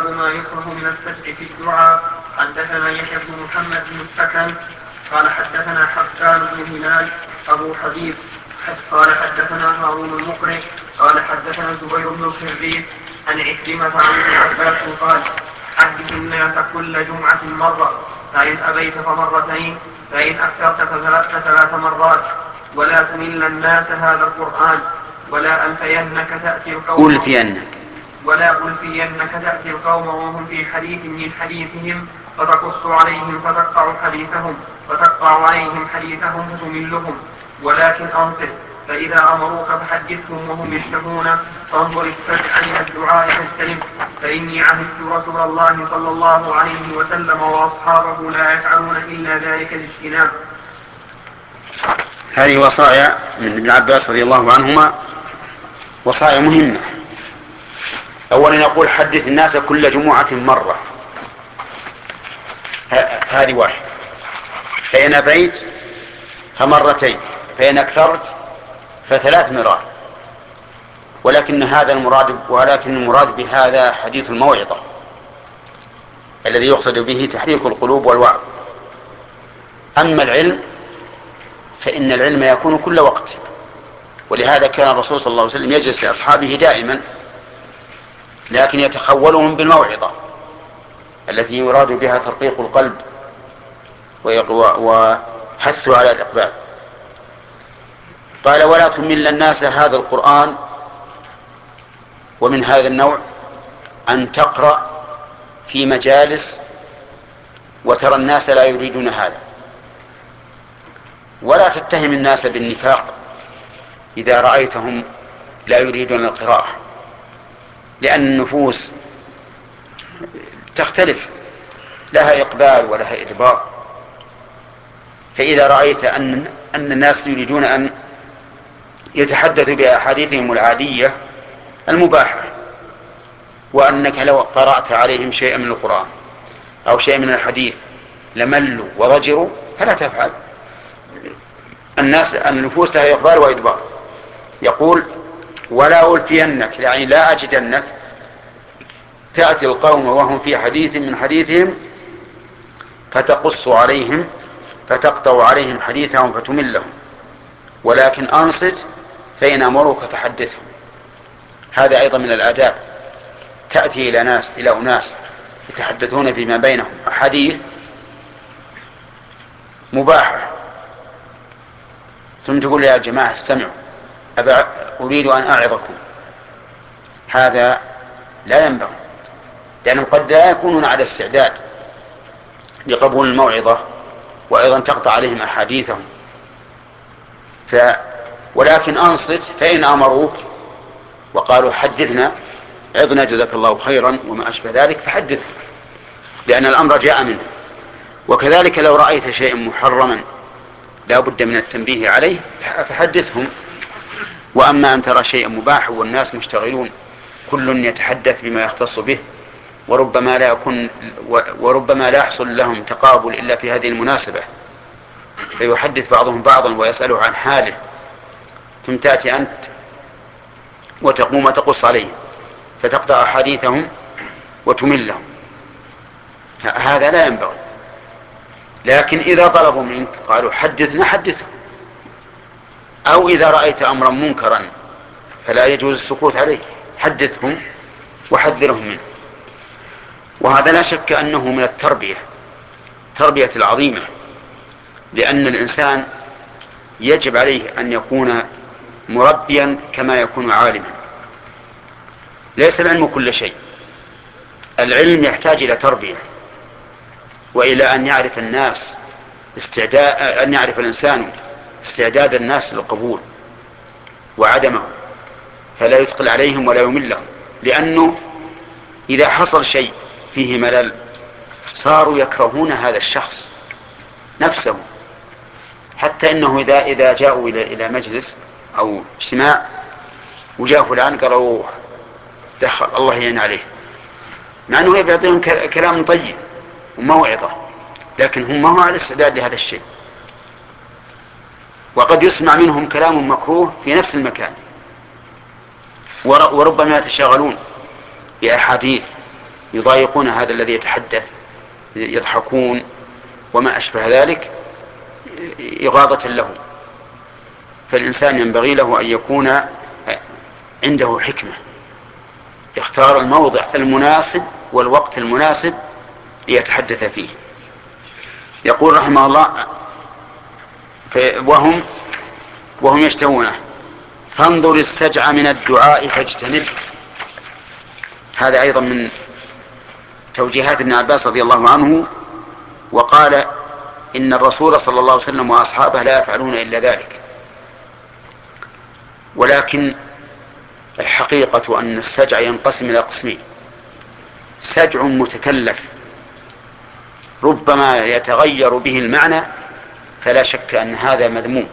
باب ما يكره من السجد في الدعاء. حدثنا يحيى بن محمد بن السكن قال حدثنا حبان بن هلال أبو حبيب قال حدثنا هارون المقرئ قال حدثنا زبير بن الخربيط عن عكرمة عن ابن عباس قال حدث الناس كل جمعة مرة فإن أبيت فمرتين فإن أكثرت فثلاث مرات ولا تمل الناس هذا القرآن ولا ألفينك تأتي القوم وهم في حديث من حديثهم فتقص عليهم فتقطع عليهم حديثهم فتملهم ولكن أنصت فإذا أمروك فحدثهم وهم يشتهون فانظر استدع من الدعاء فاجتنب فإني عهدت رسول الله صلى الله عليه وسلم وأصحابه لا يفعلون إلا ذلك الاجتناب. هذه وصايا من ابن عباس رضي الله عنهما، وصايا مهمة. أولا يقول حدث الناس كل جمعة مرة، هذه واحد، فإن أبيت فمرتين، فإن أكثرت فثلاث مرات. ولكن المراد بهذا حديث الموعظة الذي يقصد به تحريك القلوب والوعظ. أما العلم فإن العلم يكون كل وقت، ولهذا كان الرسول صلى الله عليه وسلم يجلس لأصحابه دائما، لكن يتخولهم بالموعظة التي يراد بها ترقيق القلب وحثه على الإقبال. قال ولا تمل الناس هذا القرآن. ومن هذا النوع أن تقرأ في مجالس وترى الناس لا يريدون هذا، ولا تتهم الناس بالنفاق إذا رأيتهم لا يريدون القراءة، لأن النفوس تختلف، لها إقبال ولها إدبار. فإذا رأيت أن الناس يريدون أن يتحدثوا بأحاديثهم العادية المباحة، وأنك لو قرأت عليهم شيئا من القرآن أو شيئا من الحديث لملوا وضجروا، فلا تفعل. النفوس لها إقبال وإدبار. يقول ولا ألفينك، يعني لا أجدنك تأتي القوم وهم في حديث من حديثهم فتقص عليهم فتقطع عليهم حديثهم فتملهم، ولكن أنصت فإن أمروك فحدثهم. هذا أيضا من الآداب. تأتي إلى أناس يتحدثون فيما بينهم حديث مباحة، ثم تقول يا جماعة استمعوا أريد أن أعظكم. هذا لا ينبغي، لأنهم قد لا يكونون على استعداد لقبول الموعظة، وأيضا تقطع عليهم أحاديثهم. ولكن أنصت فإن أمروك وقالوا حدثنا عظنا جزاك الله خيرا وما أشبه ذلك فحدثهم، لأن الأمر جاء منه. وكذلك لو رأيت شيئا محرما لا بد من التنبيه عليه فحدثهم. وأما أن ترى شيئا مباح والناس مشتغلون كل يتحدث بما يختص به، وربما لا يحصل لهم تقابل إلا في هذه المناسبة، فيحدث بعضهم بعضا ويسأله عن حاله، ثم تأتي أنت وتقوم وتقص عليهم فتقطع حديثهم وتملهم. هذا لا ينبغي. لكن إذا طلبوا منك قالوا حدثنا حدثهم، أو إذا رأيت أمرا منكرا فلا يجوز السكوت عليه، حدثهم وحذرهم منه. وهذا لا شك أنه من التربية العظيمة، لأن الإنسان يجب عليه أن يكون مربيا كما يكون عالما. ليس العلم كل شيء، العلم يحتاج إلى تربية، وإلى أن يعرف الإنسان استعداد الناس للقبول وعدمه، فلا يثقل عليهم ولا يملهم. لأنه إذا حصل شيء فيه ملل صاروا يكرهون هذا الشخص نفسه، حتى إنه إذا جاءوا إلى مجلس أو اجتماع وجاء فلان قالوا دخل الله يعين عليه، مع أنه يعطيهم كلام طيب وموعظة، لكن هم ما هو على استعداد لهذا الشيء. وقد يسمع منهم كلام مكروه في نفس المكان، وربما يتشاغلون بأحاديث يضايقون هذا الذي يتحدث، يضحكون وما أشبه ذلك إغاظة له. فالإنسان ينبغي له أن يكون عنده حكمة، يختار الموضع المناسب والوقت المناسب ليتحدث فيه. يقول رحمه الله وهم يشتهونه فانظر السجع من الدعاء فاجتنب. هذا أيضا من توجيهات ابن عباس رضي الله عنه، وقال إن الرسول صلى الله عليه وسلم وأصحابه لا يفعلون إلا ذلك. ولكن الحقيقة أن السجع ينقسم إلى قسمين: سجع متكلف ربما يتغير به المعنى فلا شك أن هذا مذموم،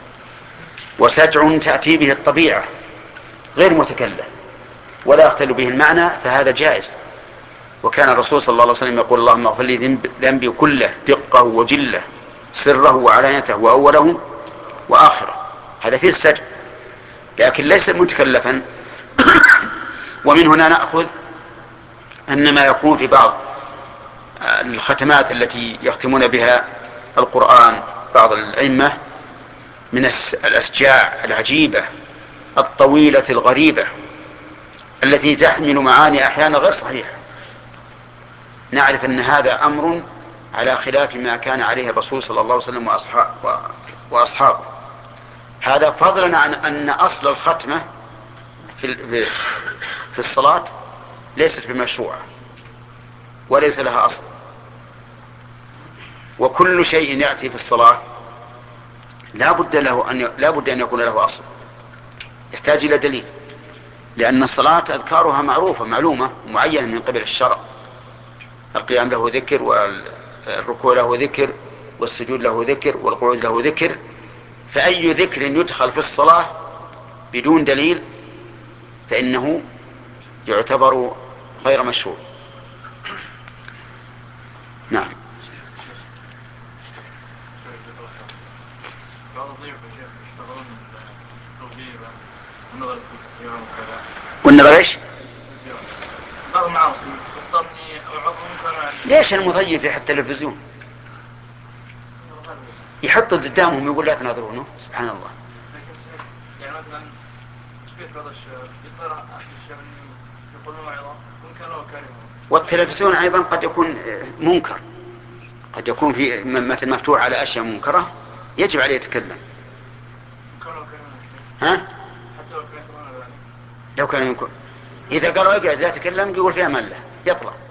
وسجع تأتي به الطبيعة غير متكلف ولا يختل به المعنى فهذا جائز. وكان الرسول صلى الله عليه وسلم يقول اللهم اغفر لي ذنبي كله دقه وجله سره وعلانيته وأوله وآخره، هذا فيه السجع لكن ليس متكلفا. ومن هنا نأخذ أن ما يكون في بعض الختمات التي يختمون بها القرآن بعض الأئمة من الأسجاع العجيبة الطويلة الغريبة التي تحمل معاني أحيانا غير صحيحة، نعرف أن هذا أمر على خلاف ما كان عليه الرسول صلى الله عليه وسلم وأصحابه. هذا فضلا عن أن أصل الختمة في الصلاة ليست بمشروعة وليس لها أصل، وكل شيء يأتي في الصلاة لا بد أن يكون له أصل، يحتاج إلى دليل، لأن الصلاة أذكارها معروفة معلومة معينة من قبل الشرع. القيام له ذكر، والركوع له ذكر، والسجود له ذكر، والقعود له ذكر. فأي ذكر يدخل في الصلاة بدون دليل فإنه يعتبر غير مشروع. نعم. والنظر ايش؟ ليش المضيف يحط التلفزيون يحطوا قدامهم يقول لا تناظرونه؟ سبحان الله. يعني مثلا في بعض الشباب يقرأ الشيء يقولون موعظة منكر وكريم. والتلفزيون أيضا قد يكون منكر، قد يكون في مثل مفتوح على أشياء منكرة يجب عليه يتكلم. ها؟ لو كان يمكن إذا قالوا اقعد لا تكلم يقول فيها ملة يطلع.